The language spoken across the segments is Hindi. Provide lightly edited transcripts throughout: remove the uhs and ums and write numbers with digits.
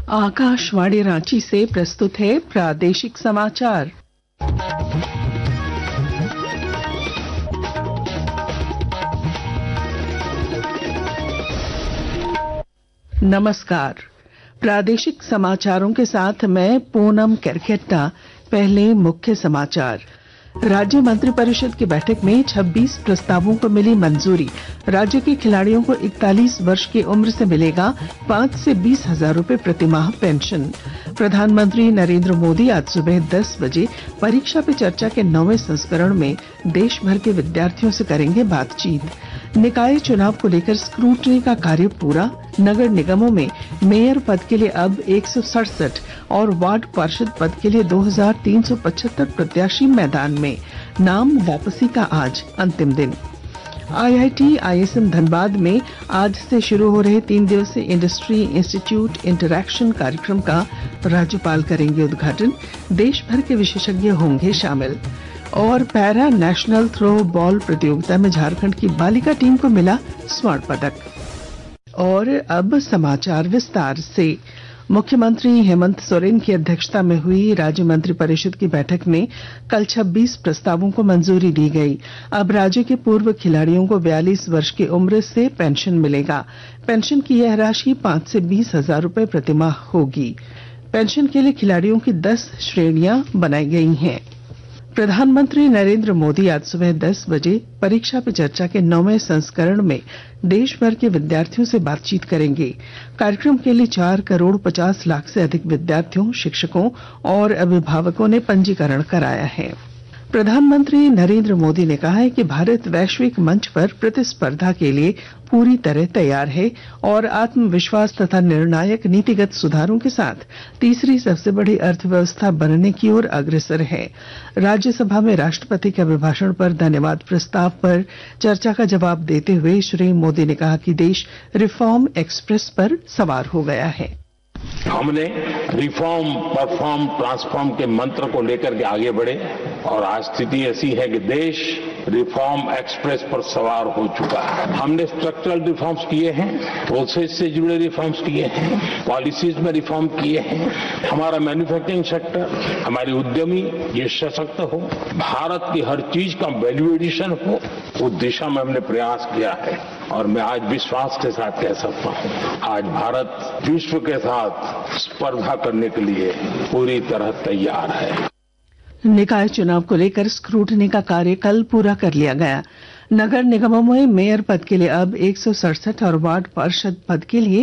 आकाशवाणी रांची से प्रस्तुत है प्रादेशिक समाचार। नमस्कार। प्रादेशिक समाचारों के साथ मैं पूनम केरकेट्टा। पहले मुख्य समाचार। राज्य मंत्रिपरिषद की बैठक में 26 प्रस्तावों को मिली मंजूरी। राज्य के खिलाड़ियों को 41 वर्ष की उम्र से मिलेगा 5 से 20 हजार रूपये प्रतिमाह पेंशन। प्रधानमंत्री नरेंद्र मोदी आज सुबह 10 बजे परीक्षा पे चर्चा के 9वें संस्करण में देश भर के विद्यार्थियों से करेंगे बातचीत। निकाय चुनाव को लेकर स्क्रूटनी का कार्य पूरा। नगर निगमों में मेयर पद के लिए अब 167 और वार्ड पार्षद पद के लिए 2375 प्रत्याशी मैदान में। नाम वापसी का आज अंतिम दिन। आईआईटी आईएसएम धनबाद में आज से शुरू हो रहे 3 दिवसीय इंडस्ट्री इंस्टीट्यूट इंटरैक्शन कार्यक्रम का राज्यपाल करेंगे उद्घाटन। देश भर के विशेषज्ञ होंगे शामिल। और पैरा नेशनल थ्रो बॉल प्रतियोगिता में झारखंड की बालिका टीम को मिला स्वर्ण पदक। और अब समाचार विस्तार से। मुख्यमंत्री हेमंत सोरेन की अध्यक्षता में हुई राज्य मंत्रिपरिषद की बैठक में कल 26 प्रस्तावों को मंजूरी दी गई। अब राज्य के पूर्व खिलाड़ियों को 42 वर्ष की उम्र से पेंशन मिलेगा। पेंशन की यह राशि 5 से 20 हजार रूपये प्रतिमाह होगी। पेंशन के लिए खिलाड़ियों की 10 श्रेणियां बनाई गई हैं। प्रधानमंत्री नरेंद्र मोदी आज सुबह 10 बजे परीक्षा पे चर्चा के 9वें संस्करण में देश भर के विद्यार्थियों से बातचीत करेंगे। कार्यक्रम के लिए 4 करोड़ 50 लाख से अधिक विद्यार्थियों, शिक्षकों और अभिभावकों ने पंजीकरण कराया है। प्रधानमंत्री नरेंद्र मोदी ने कहा है कि भारत वैश्विक मंच पर प्रतिस्पर्धा के लिए पूरी तरह तैयार है और आत्मविश्वास तथा निर्णायक नीतिगत सुधारों के साथ तीसरी सबसे बड़ी अर्थव्यवस्था बनने की ओर अग्रसर है। राज्यसभा में राष्ट्रपति के अभिभाषण पर धन्यवाद प्रस्ताव पर चर्चा का जवाब देते हुए श्री मोदी ने कहा कि देश रिफॉर्म एक्सप्रेस पर सवार हो गया है। हमने रिफॉर्म, परफॉर्म, ट्रांसफॉर्म के मंत्र को लेकर के आगे बढ़े और आज स्थिति ऐसी है कि देश रिफॉर्म एक्सप्रेस पर सवार हो चुका है। हमने स्ट्रक्चरल रिफॉर्म्स किए हैं, प्रोसेस से जुड़े रिफॉर्म्स किए हैं, पॉलिसीज में रिफॉर्म किए हैं। हमारा मैन्युफैक्चरिंग सेक्टर, हमारे उद्यमी ये सशक्त हो, भारत की हर चीज का वैल्यू एडिशन हो, उस दिशा में हमने प्रयास किया है। और मैं आज विश्वास के साथ कह सकता हूं, आज भारत विश्व के साथ स्पर्धा करने के लिए पूरी तरह तैयार है। निकाय चुनाव को लेकर स्क्रूटनी का कार्य कल पूरा कर लिया गया। नगर निगमों में मेयर पद के लिए अब 167 और वार्ड पार्षद पद के लिए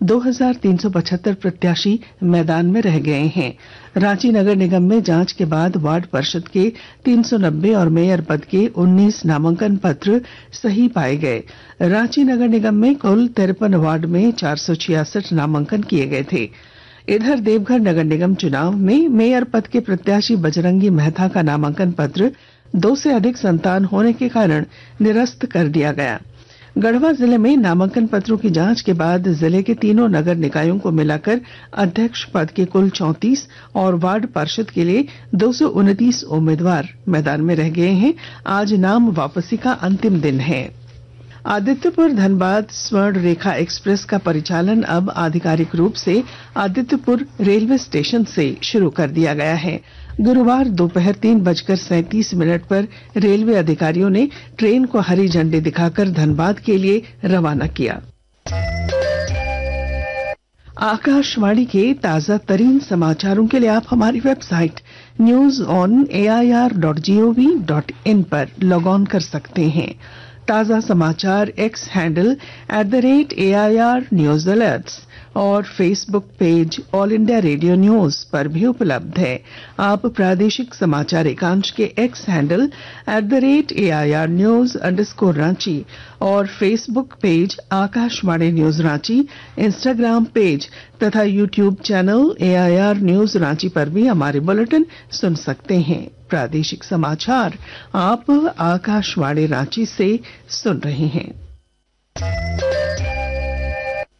2375 प्रत्याशी मैदान में रह गए हैं। रांची नगर निगम में जांच के बाद वार्ड पार्षद के 390 और मेयर पद के 19 नामांकन पत्र सही पाए गए। रांची नगर निगम में कुल 53 वार्ड में 466 नामांकन किए गए थे। इधर देवघर नगर निगम चुनाव में मेयर पद के प्रत्याशी बजरंगी मेहता का नामांकन पत्र 2 से अधिक संतान होने के कारण निरस्त कर दिया गया। गढ़वा जिले में नामांकन पत्रों की जांच के बाद जिले के तीनों नगर निकायों को मिलाकर अध्यक्ष पद के कुल 34 और वार्ड पार्षद के लिए 229 उम्मीदवार मैदान में रह गए हैं। आज नाम वापसी का अंतिम दिन है। आदित्यपुर धनबाद स्वर्ण रेखा एक्सप्रेस का परिचालन अब आधिकारिक रूप से आदित्यपुर रेलवे स्टेशन से शुरू कर दिया गया है। गुरुवार दोपहर 3:37 पर रेलवे अधिकारियों ने ट्रेन को हरी झंडी दिखाकर धनबाद के लिए रवाना किया। आकाशवाणी के ताजा तरीन समाचारों के लिए आप हमारी वेबसाइट news.on.air.gov.in पर लॉग ऑन कर सकते हैं। ताजा समाचार X handle @AIR news alerts और Facebook page All India Radio news पर भी उपलब्ध है। आप प्रादेशिक समाचार एकांश के एक्स हैंडल @AIR news_रांची और Facebook page Akashvani news Ranchi, Instagram page तथा YouTube channel AIR news Ranchi पर भी हमारे बुलेटिन सुन सकते हैं। प्रादेशिक समाचार आप आकाशवाणी रांची से सुन रहे हैं।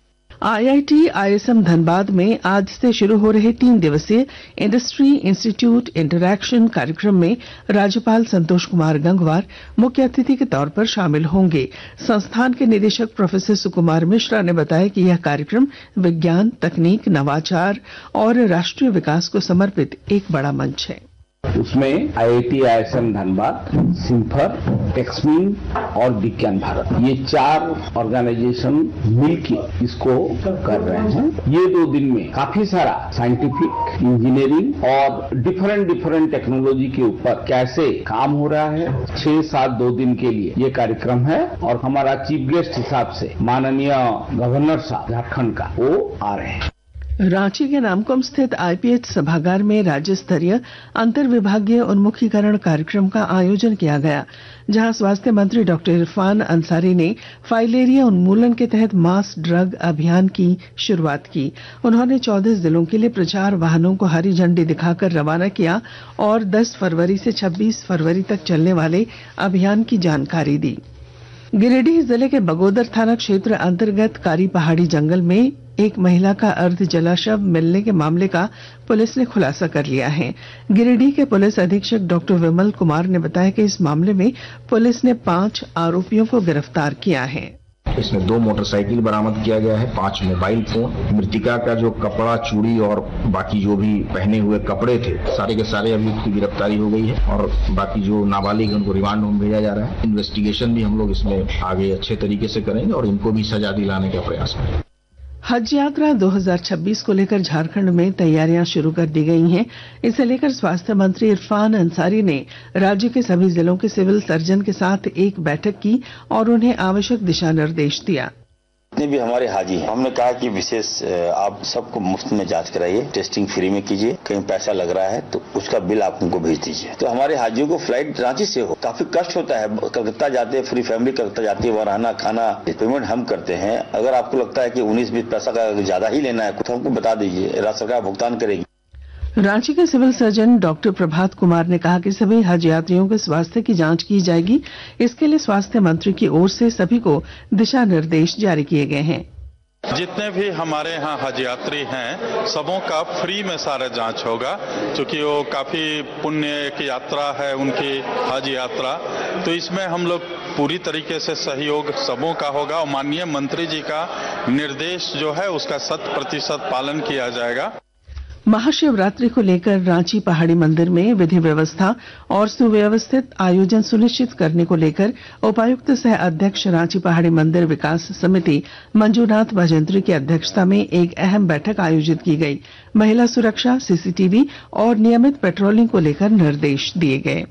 आईआईटी आईएसएम धनबाद में आज से शुरू हो रहे 3 दिवसीय इंडस्ट्री इंस्टीट्यूट इंटरैक्शन कार्यक्रम में राज्यपाल संतोष कुमार गंगवार मुख्य अतिथि के तौर पर शामिल होंगे। संस्थान के निदेशक प्रोफेसर सुकुमार मिश्रा ने बताया कि यह कार्यक्रम विज्ञान, तकनीक, नवाचार और राष्ट्रीय विकास को समर्पित एक बड़ा मंच है। उसमें आईआईटी आईएसएम धनबाद, सिम्फर, टेक्समीन और विज्ञान भारत, ये 4 ऑर्गेनाइजेशन मिलकर इसको कर रहे हैं। ये 2 दिन में काफी सारा साइंटिफिक, इंजीनियरिंग और डिफरेंट टेक्नोलॉजी के ऊपर कैसे काम हो रहा है। 6-7 2 दिन के लिए ये कार्यक्रम है और हमारा चीफ गेस्ट हिसाब से माननीय गवर्नर साहब झारखंड का वो आ रहे हैं। रांची के नामकुम स्थित आईपीएच सभागार में राज्य स्तरीय अंतर विभागीय उन्मुखीकरण कार्यक्रम का आयोजन किया गया, जहां स्वास्थ्य मंत्री डॉक्टर इरफान अंसारी ने फाइलेरिया उन्मूलन के तहत मास ड्रग अभियान की शुरुआत की। उन्होंने 14 जिलों के लिए प्रचार वाहनों को हरी झंडी दिखाकर रवाना किया और 10 फरवरी से 26 फरवरी तक चलने वाले अभियान की जानकारी दी। गिरिडीह जिले के बगोदर थाना क्षेत्र अंतर्गत कारी पहाड़ी जंगल में एक महिला का अर्ध जला शव मिलने के मामले का पुलिस ने खुलासा कर लिया है। गिरिडीह के पुलिस अधीक्षक डॉक्टर विमल कुमार ने बताया कि इस मामले में पुलिस ने 5 आरोपियों को गिरफ्तार किया है। इसमें 2 मोटरसाइकिल बरामद किया गया है, 5 मोबाइल फोन, मृतिका का जो कपड़ा, चूड़ी और बाकी जो भी पहने हुए कपड़े थे, सारे के सारे अभियुक्त की गिरफ्तारी हो गई है और बाकी जो नाबालिग है उनको रिमांड होम भेजा जा रहा है। इन्वेस्टिगेशन भी हम लोग इसमें आगे अच्छे तरीके से करेंगे और इनको भी सजा दिलाने का प्रयास करेंगे। हज यात्रा 2026 को लेकर झारखंड में तैयारियां शुरू कर दी गई हैं। इसे लेकर स्वास्थ्य मंत्री इरफान अंसारी ने राज्य के सभी जिलों के सिविल सर्जन के साथ एक बैठक की और उन्हें आवश्यक दिशा निर्देश दिया। जितने भी हमारे हाजी हैं, हमने कहा कि विशेष आप सबको मुफ्त में जांच कराइए, टेस्टिंग फ्री में कीजिए, कहीं पैसा लग रहा है तो उसका बिल आप उनको भेज दीजिए। तो हमारे हाजियों को फ्लाइट रांची से हो, काफी कष्ट होता है, कलकत्ता जाते हैं, पूरी फैमिली कलकत्ता जाती है, वहाँ रहना खाना पेमेंट हम करते हैं। अगर आपको लगता है कि 19-20 पैसा का ज्यादा ही लेना है तो हमको बता दीजिए, राज्य सरकार भुगतान करेगी। रांची के civil surgeon doctor Prabhat Kumar ने कहा कि सभी हज यात्रियों के स्वास्थ्य की जांच की जाएगी। इसके लिए स्वास्थ्य मंत्री की ओर से सभी को दिशा निर्देश जारी किए गए हैं। जितने भी हमारे यहाँ हज यात्री हैं, सबों का फ्री में सारा जांच होगा, क्योंकि वो काफी पुण्य की यात्रा है उनकी हज यात्रा। तो इसमें हम लोग पूरी तरीके से सहयोग सबों का होगा और माननीय मंत्री जी का निर्देश जो है उसका 100% पालन किया जाएगा। महाशिवरात्रि को लेकर रांची पहाड़ी मंदिर में विधि व्यवस्था और सुव्यवस्थित आयोजन सुनिश्चित करने को लेकर उपायुक्त सह अध्यक्ष रांची पहाड़ी मंदिर विकास समिति मंजूनाथ भजंत्री की अध्यक्षता में एक अहम बैठक आयोजित की गई। महिला सुरक्षा, सीसीटीवी और नियमित पेट्रोलिंग को लेकर निर्देश दिए गए।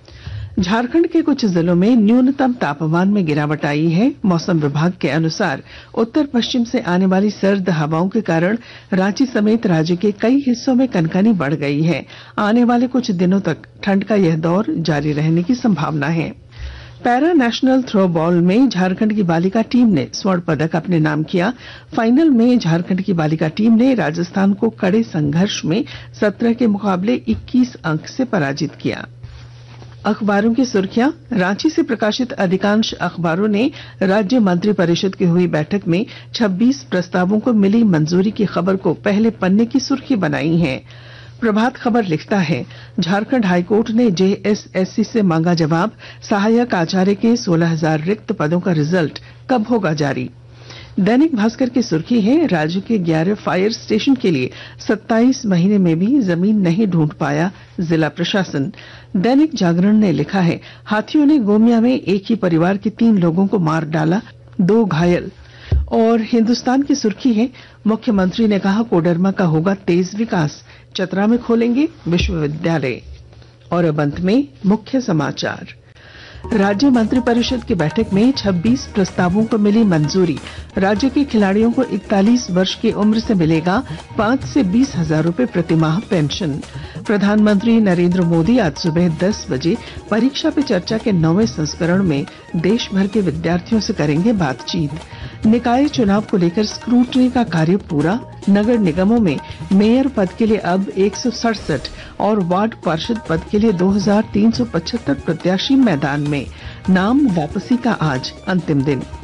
झारखंड के कुछ जिलों में न्यूनतम तापमान में गिरावट आई है। मौसम विभाग के अनुसार उत्तर पश्चिम से आने वाली सर्द हवाओं के कारण रांची समेत राज्य के कई हिस्सों में कनकनी बढ़ गई है। आने वाले कुछ दिनों तक ठंड का यह दौर जारी रहने की संभावना है। पैरा नेशनल थ्रो बॉल में झारखंड की बालिका टीम ने स्वर्ण पदक अपने नाम किया। फाइनल में झारखंड की बालिका टीम ने राजस्थान को कड़े संघर्ष में 17 के मुकाबले 21 अंक से पराजित किया। अखबारों की सुर्खियां। रांची से प्रकाशित अधिकांश अखबारों ने राज्य मंत्रिपरिषद की हुई बैठक में 26 प्रस्तावों को मिली मंजूरी की खबर को पहले पन्ने की सुर्खी बनाई है। प्रभात खबर लिखता है, झारखंड हाईकोर्ट ने जेएसएससी से मांगा जवाब, सहायक आचार्य के 16,000 रिक्त पदों का रिजल्ट कब होगा जारी। दैनिक भास्कर की सुर्खी है, राज्य के 11 फायर स्टेशन के लिए 27 महीने में भी जमीन नहीं ढूंढ पाया जिला प्रशासन। दैनिक जागरण ने लिखा है, हाथियों ने गोमिया में एक ही परिवार के 3 लोगों को मार डाला, 2 घायल। और हिंदुस्तान की सुर्खी है, मुख्यमंत्री ने कहा कोडरमा का होगा तेज विकास, चतरा में खोलेंगे विश्वविद्यालय। और अब अंत में मुख्य समाचार। राज्य मंत्रिपरिषद की बैठक में 26 प्रस्तावों को मिली मंजूरी। राज्य के खिलाड़ियों को 41 वर्ष की उम्र से मिलेगा 5 से 20 हजार रूपये प्रतिमाह पेंशन। प्रधानमंत्री नरेंद्र मोदी आज सुबह 10 बजे परीक्षा पे चर्चा के 9वें संस्करण में देश भर के विद्यार्थियों से करेंगे बातचीत। निकाय चुनाव को लेकर स्क्रूटनी का कार्य पूरा। नगर निगमों में मेयर पद के लिए अब 167 और वार्ड पार्षद पद के लिए 2375 प्रत्याशी मैदान में। नाम वापसी का आज अंतिम दिन।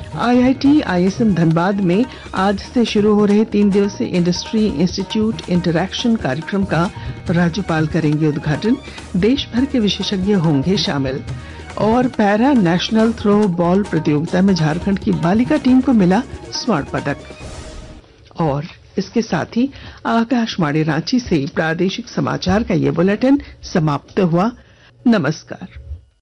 IIT ISM धनबाद में आज से शुरू हो रहे 3 दिवसीय इंडस्ट्री इंस्टीट्यूट इंटरैक्शन कार्यक्रम का राज्यपाल करेंगे उद्घाटन। देश भर के विशेषज्ञ होंगे शामिल। और पैरा नेशनल थ्रो बॉल प्रतियोगिता में झारखंड की बालिका टीम को मिला स्वर्ण पदक। और इसके साथ ही आकाशवाणी रांची से प्रादेशिक समाचार का ये बुलेटिन समाप्त हुआ। नमस्कार।